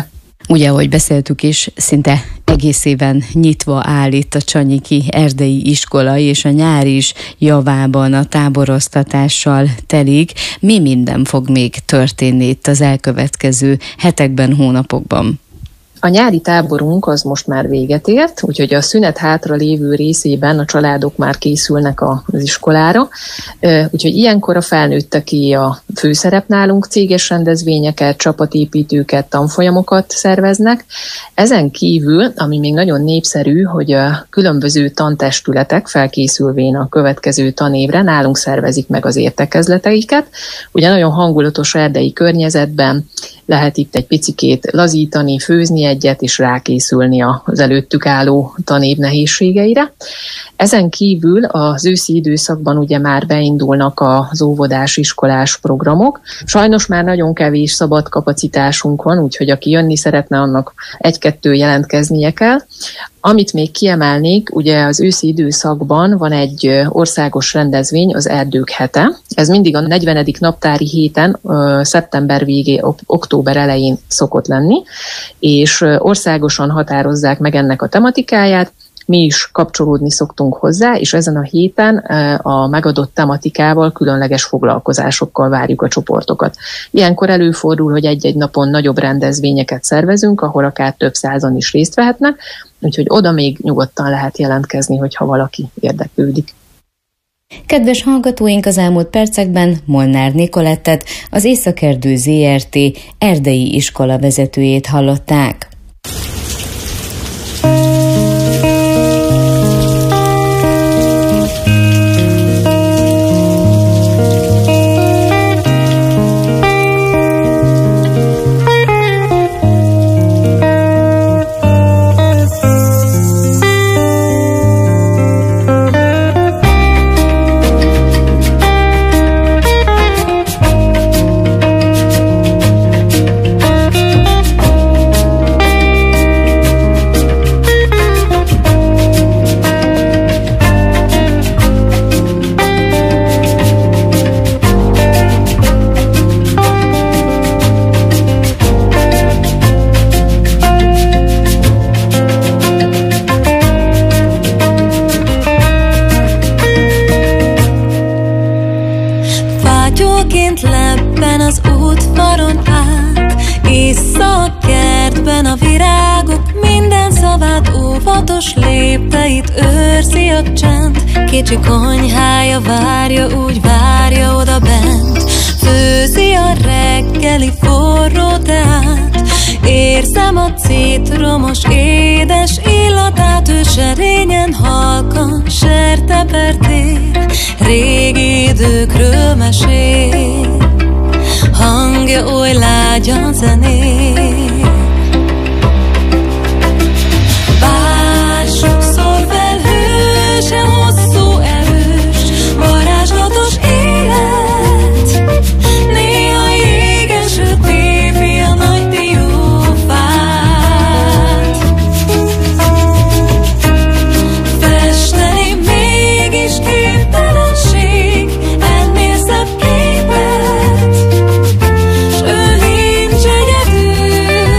S3: Ugye, ahogy beszéltük is, szinte egész éven nyitva áll itt a Csanyiki Erdei Iskola, és a nyár is javában a táboroztatással telik. Mi minden fog még történni itt az elkövetkező hetekben, hónapokban?
S5: A nyári táborunk az most már véget ért, úgyhogy a szünet hátra lévő részében a családok már készülnek az iskolára, úgyhogy ilyenkor a felnőtteké a főszerep nálunk, céges rendezvényeket, csapatépítőket, tanfolyamokat szerveznek. Ezen kívül, ami még nagyon népszerű, hogy a különböző tantestületek felkészülvén a következő tanévre nálunk szervezik meg az értekezleteiket. Ugye nagyon hangulatos erdei környezetben lehet itt egy picikét lazítani, főzni egyet, és rákészülni az előttük álló tanév nehézségeire. Ezen kívül az őszi időszakban ugye már beindulnak az óvodás, iskolás programok. Sajnos már nagyon kevés szabad kapacitásunk van, úgyhogy aki jönni szeretne, annak egy-kettő jelentkeznie kell. Amit még kiemelnék, ugye az őszi időszakban van egy országos rendezvény, az Erdők hete. Ez mindig a negyvenedik naptári héten, szeptember végé, október elején szokott lenni, és országosan határozzák meg ennek a tematikáját. Mi is kapcsolódni szoktunk hozzá, és ezen a héten a megadott tematikával, különleges foglalkozásokkal várjuk a csoportokat. Ilyenkor előfordul, hogy egy-egy napon nagyobb rendezvényeket szervezünk, ahol akár több százan is részt vehetnek, úgyhogy oda még nyugodtan lehet jelentkezni, hogyha valaki érdeklődik.
S3: Kedves hallgatóink, az elmúlt percekben Molnár Nicolettet, az Északerdő zé er té erdei iskola vezetőjét hallották.
S6: Kicsi konyhája várja, úgy várja oda bent. Főzi a reggeli forró teát. Érzem a citromos édes illatát. Ő serényen halkan sertepertél. Régi időkről mesél. Hangja oly lágyan zenél. Bár sokszor felhős, hosszú erős, varázslatos élet. Néha jégeső tépi a nagy diófát. Festeni mégis képtelenség, ennél szebb képet. S ő nincs egyedül,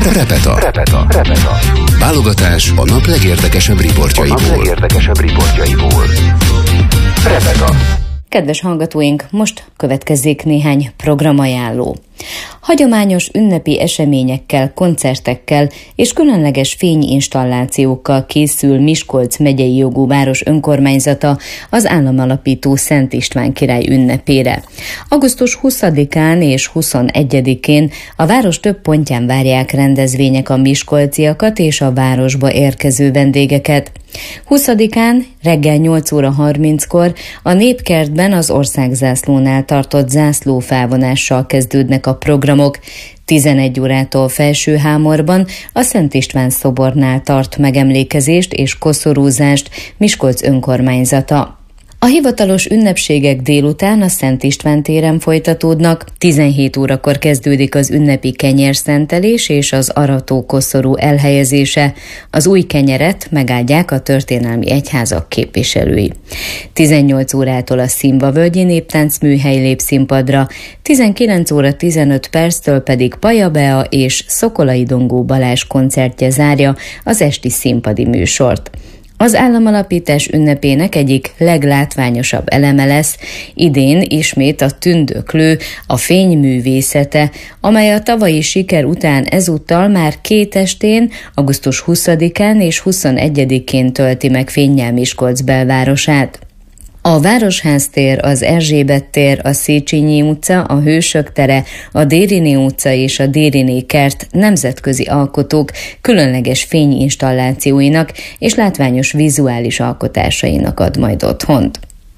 S1: Repeta. Repeta. Repeta. Válogatás a nap legérdekesebb riportjaiból. A nap legérdekesebb riportjaiból. Repeta.
S3: Kedves hallgatóink, most következzék néhány programajánló. Hagyományos ünnepi eseményekkel, koncertekkel és különleges fényinstallációkkal készül Miskolc megyei jogú város önkormányzata az államalapító Szent István király ünnepére. augusztus huszadikán és huszonegyedikén a város több pontján várják rendezvények a miskolciakat és a városba érkező vendégeket. huszadikán reggel nyolc óra harminckor a Népkertben az országzászlónál tartott zászlófelvonással kezdődnek a programok. tizenegy órától Felsőhámorban a Szent István szobornál tart megemlékezést és koszorúzást Miskolc önkormányzata. A hivatalos ünnepségek délután a Szent István téren folytatódnak, tizenhét órakor kezdődik az ünnepi kenyérszentelés és az aratókoszorú elhelyezése. Az új kenyeret megáldják a történelmi egyházak képviselői. tizennyolc órától a Szimba-völgyi néptáncműhely lép színpadra, tizenkilenc óra tizenöt perctől pedig Paja Bea és Szokolai Dongó Balázs koncertje zárja az esti színpadi műsort. Az államalapítás ünnepének egyik leglátványosabb eleme lesz idén ismét a tündöklő, a fényművészete, amely a tavalyi siker után ezúttal már két estén, augusztus huszadikán és huszonegyedikén tölti meg fénnyel Miskolc belvárosát. A Városház-tér, az Erzsébet tér, a Széchenyi utca, a Hősök tere, a Dériné utca és a Dériné kert nemzetközi alkotók különleges fényinstallációinak és látványos vizuális alkotásainak ad majd otthont.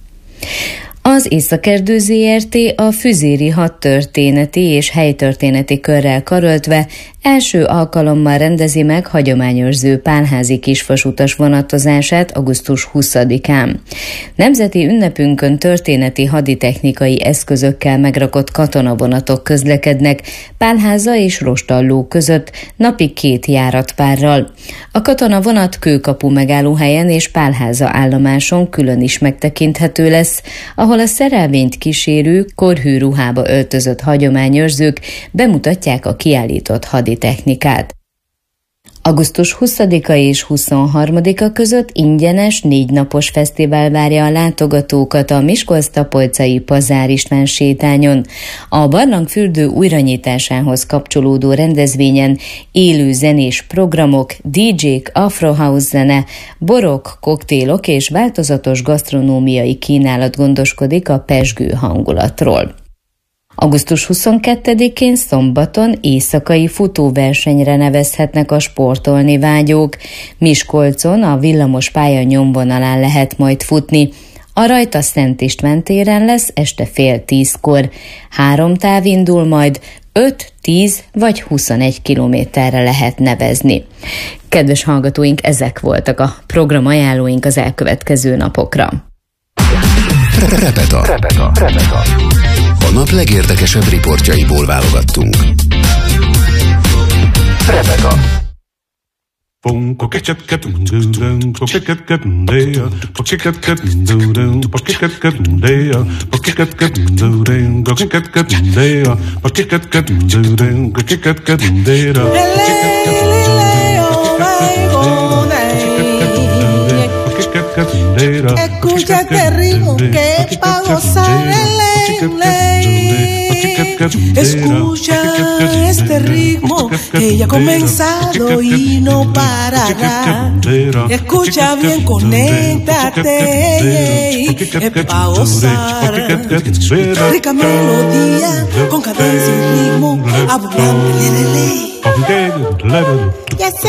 S3: Az Északerdő zé er té a Füzéri hadtörténeti és helytörténeti körrel karöltve első alkalommal rendezi meg hagyományos ző pálházi kisvasutas vonatozását augusztus huszadikán. Nemzeti ünnepünkön történeti haditechnikai eszközökkel megrakott katonavonatok közlekednek Pálháza és Rostalló között napi két járatpárral. A katonavonat Kőkapu megállóhelyen és Pálháza állomáson külön is megtekinthető lesz, ahol a szerelvényt kísérő, korhű ruhába öltözött hagyományőrzők bemutatják a kiállított haditechnikát. augusztus huszadika és huszonharmadika között ingyenes négynapos fesztivál várja a látogatókat a Miskolc-Tapolcai Pazár István sétányon. A barlangfürdő újranyitásához kapcsolódó rendezvényen élő zenés programok, dé dzsék, afrohouse zene, borok, koktélok és változatos gasztronómiai kínálat gondoskodik a pezsgő hangulatról. augusztus huszonkettedikén szombaton éjszakai futóversenyre nevezhetnek a sportolni vágyók. Miskolcon a villamos pálya nyomvonalán lehet majd futni. A rajt a Szent István téren lesz este fél tízkor. Három táv indul majd, öt, tíz vagy huszonegy kilométerre lehet nevezni. Kedves hallgatóink, ezek voltak a programajánlóink az elkövetkező napokra.
S1: Repeta. Repeta. Repeta. A nap legérdekesebb riportjaiból válogattunk. Repeta.
S7: Escucha este ritmo que es pa' gozar el ley. Escucha este ritmo que ya ha comenzado y no parará. Escucha bien, conéctate, es pa' gozar. Rica melodía con cadencia y ritmo, abundante ley. Ya se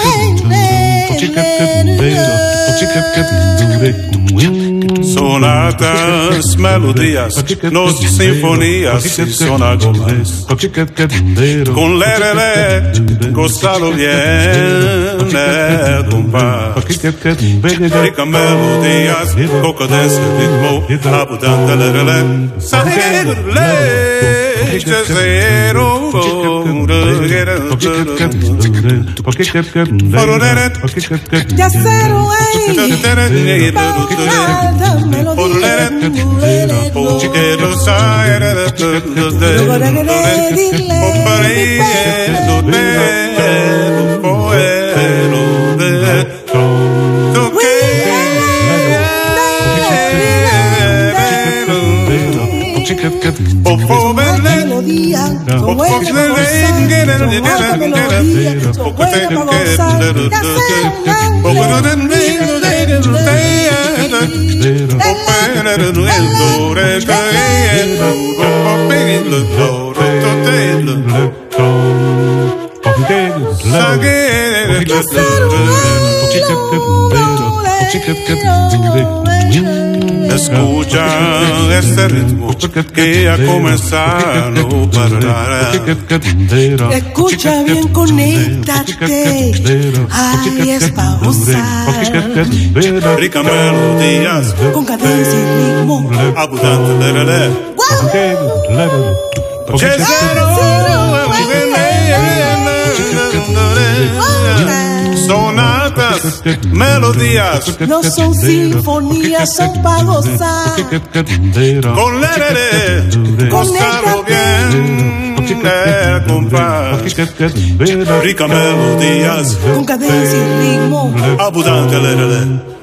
S8: Sonatas, melodías, nos sinfonías, sonagomas. Con lerele, gozalo bien, el compás. Rica melodías, con cadencia y ritmo, abundante lerele. Sahirle, cero,
S7: ya cero es alta melodía. Son alta melodía, son buenas para gozar. Son alta melodía, son buenas para gozar. Ya
S8: escucha este ritmo que ha comenzado para
S7: escucha bien, conéctate. Ahí es pa' gozar.
S8: rica melodías
S7: Con cadencia y ritmo.
S8: abundante de la sonatas, melodías
S7: No son sinfonías, son pa' gozar.
S8: con lerere, gozarlo bien el compás, rica melodías
S7: Con cadencia y ritmo.
S8: abundante lerere.